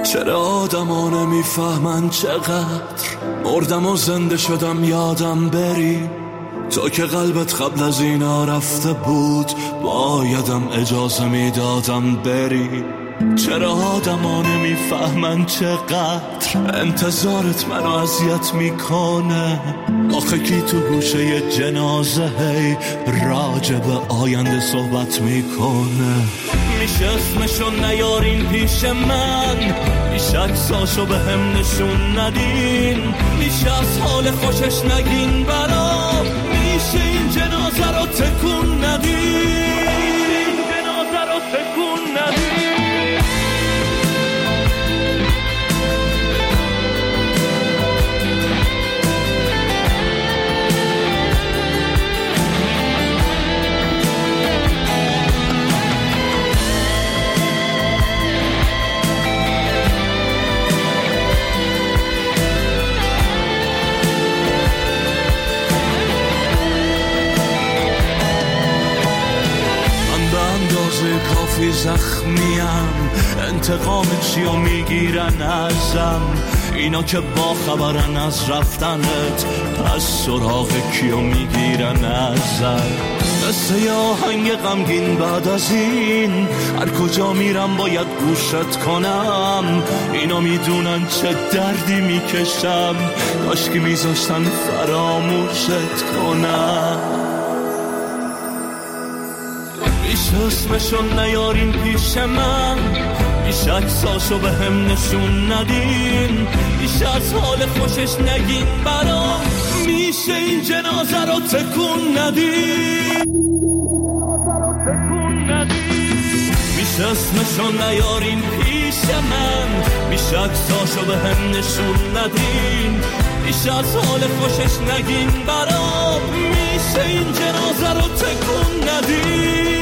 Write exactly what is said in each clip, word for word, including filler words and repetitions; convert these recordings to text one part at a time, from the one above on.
چرا آدما نمیفهمن چقدر مردم و زنده شدم یادم بری، تو که قلبت قبل از اینا رفته بود بایدم اجازه میدادم بری. چرا آدما نمیفهمن چقدر انتظارت منو اذیت میکنه، آخه کی تو گوشه جنازه هی راجع به آینده صحبت میکنه. میشه اسمشو نیارین پیش من، میشه اکساشو به هم نشون ندین، میشه از حال خوشش نگین برام، میشه این جنازه رو تکون ندین، این جنازه رو تکون ندین. کافی زخمیم، انتقام چیو میگیرن ازم اینا که با خبرن از رفتنت، پس سراغ کیو میگیرن ازم. مثل یه آهنگ غمگین بعد از این هر کجا میرم باید گوشت کنم، اینا میدونن چه دردی میکشم، کاشکی میذاشتن فراموشت کنم. میشه اسمشو نیارین پیش من، میشه اکساشو به هم نشون ندین، میشه از حال خوشش نگین برام، میشه این جنازه رو تکون ندین، میشه اسمشو نیارین پیش من، میشه اکساشو به هم نشون ندین، میشه از حال خوشش نگین برام، میشه این جنازه رو تکون ندین.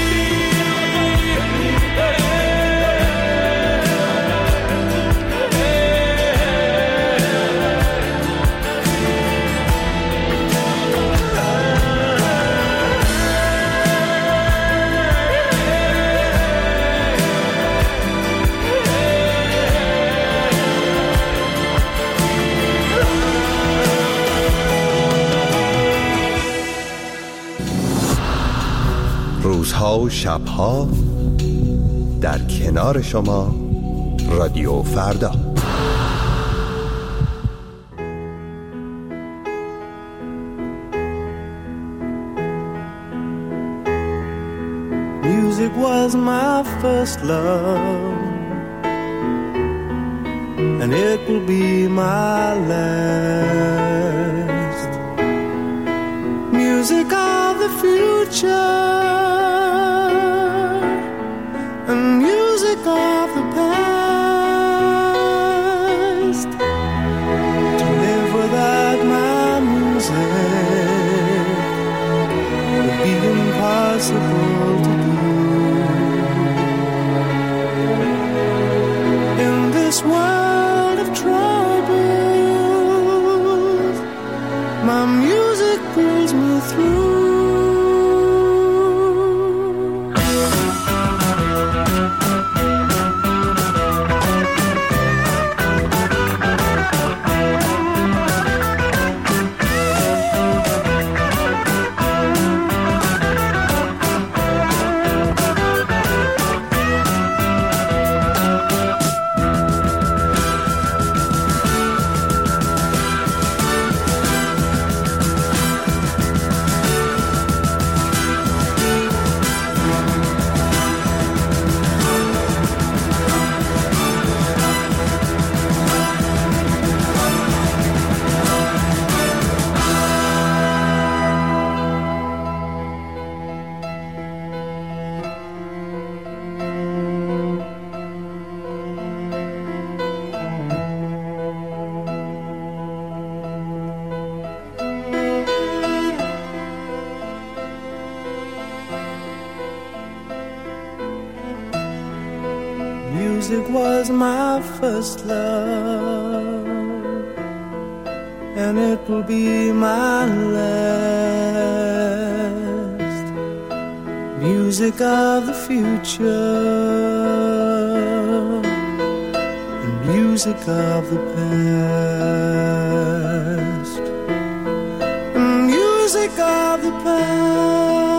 روزها و شبها در کنار شما رادیو فردا. Music was my first love and it will be my last. Music of the future and music of the past. To live without my music would be impossible to do. In this world of troubles, my music pulls me through. Music was my first love and it will be my last. Music of the future and music of the past, music of the past.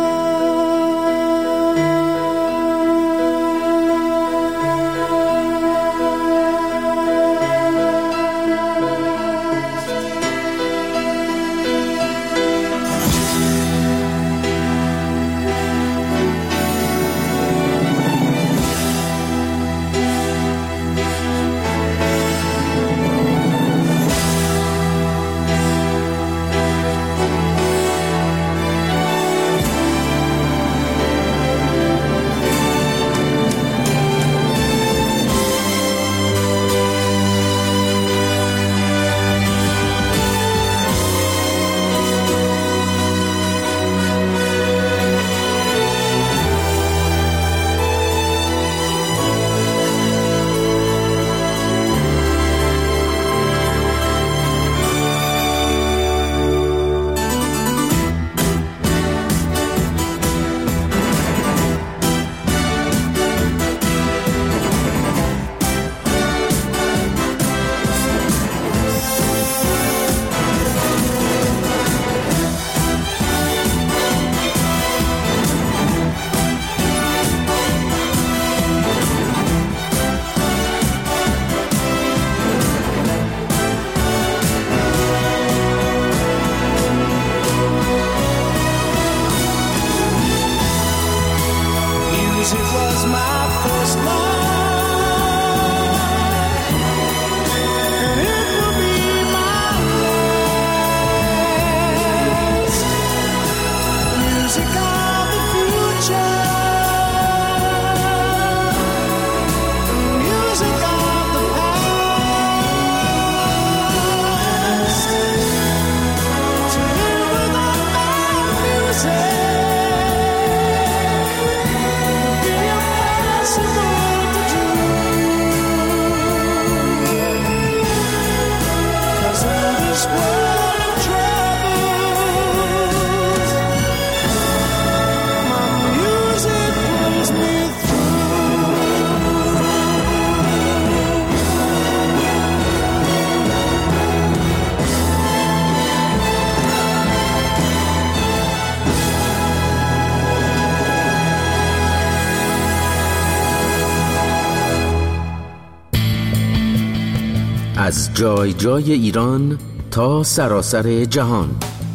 از جای جای ایران تا سراسر جهان،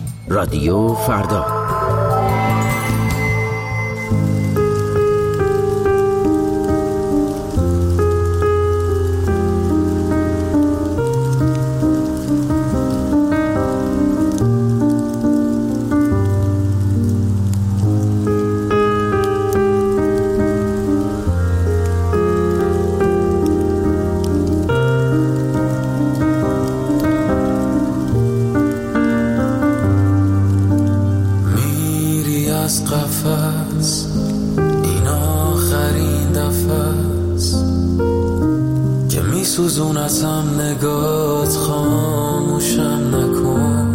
رادیو فردا. سوزونتم نگات، خاموشم نکن،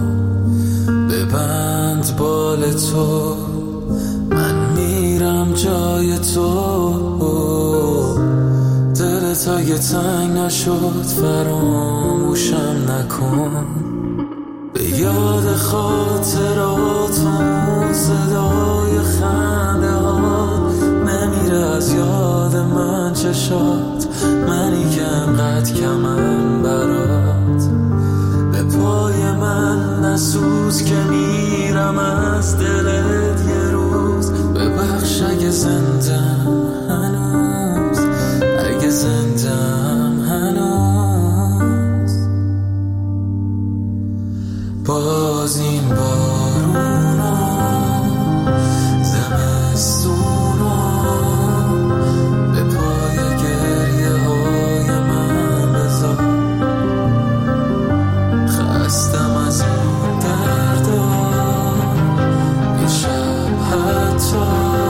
ببند بال تو، من میرم جای تو، دلت اگه تنگ نشد فراموشم نکن، به یاد خاطراتون صدای خنده ها نمیره از یاد من چشات، منی که انقدر کمم برات، به پای من نسوز که میرم از دلت یه روز، ببخش اگه زندم هنوز، اگه زندم هنوز، باز این بارونا زمستونا به پای گریه های من بذار، خستم از این دردا، یه شب حتی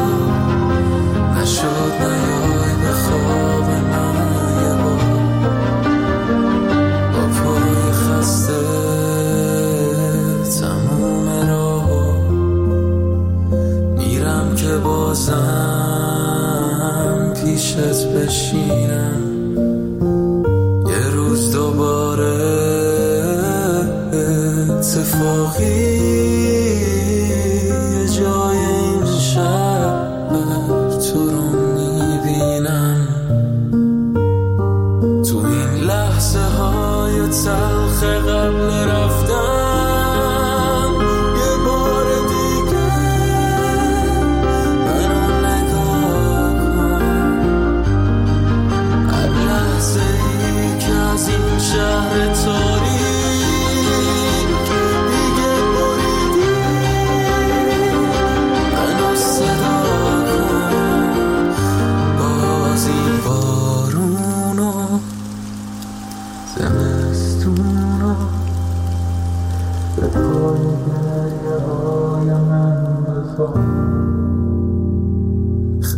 نشد نیای به خواب من یه بار، با پای خسته تموم راه میرم که بازم پیشت بشینم، یه روز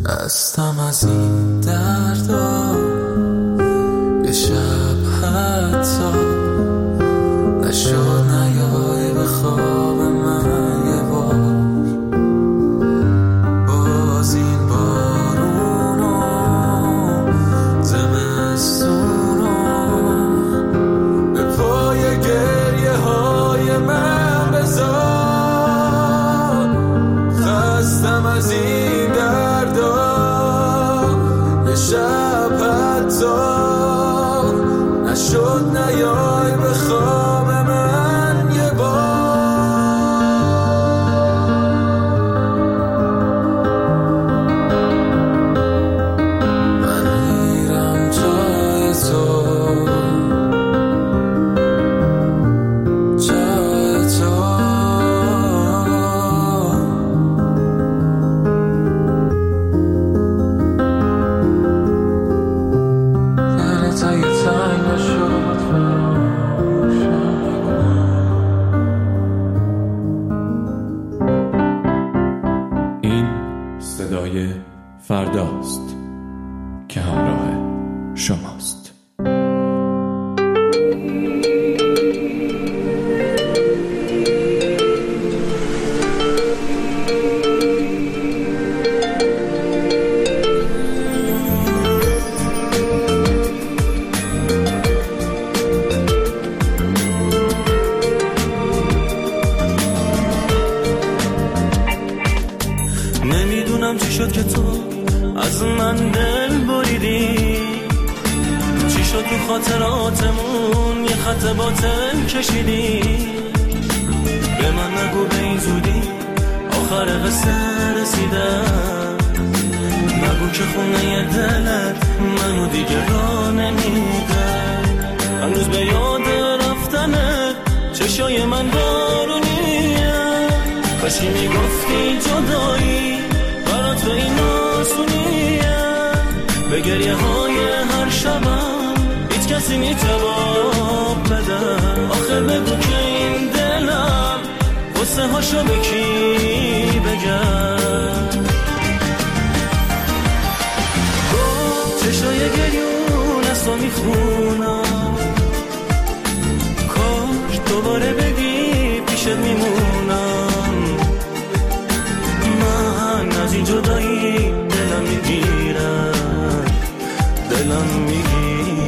خستم از این دردا، یه شب حتی نشد نیای به خواب من یه بار. باز این بارونا زمستونا به پای گریه های من بذار. خستم از این دردا، یه شب حتی نشد نیای به خواب من یه بار. من میرم جای تو، جای تو. دلت اگه تنگ نشد این صدای فرداست که همراه شماست. نمیدونم چی شد که تو از من دل بریدی، چی شد تو خاطراتمون یه خط باطل کشیدی. به من نگو به این زودی آخر قصه رسیده، نگو که خونه دلت منو دیگه را نمیده. هنوز به یاد رفتنت چشای من بارونیه، کاشی میگفتی جدایی برات به این آسونیه. به گریه های هر شبم هیچ کسی نیجواب بده. آخه بگو که این دلم قصه هاشو به کی بگم. چشای گریون از تو میخونم، کاش دوباره بگی پیشت میمونم. من از این جدایی دلم میگیرم، دلم میگیرم.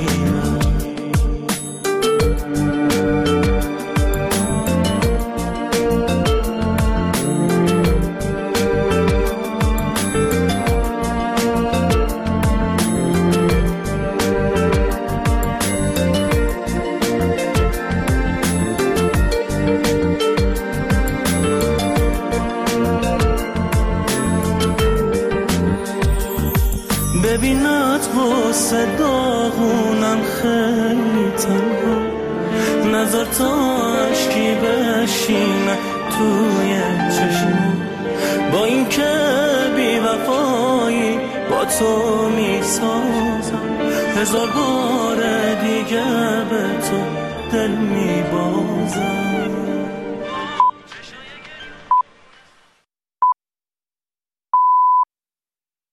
ببینت واسه داغونم خیلی تنها، نظر تا عشقی بشینه توی چشم. با این که بی وفایی با تو میسازم، هزار بار دیگه به تو دل میبازم.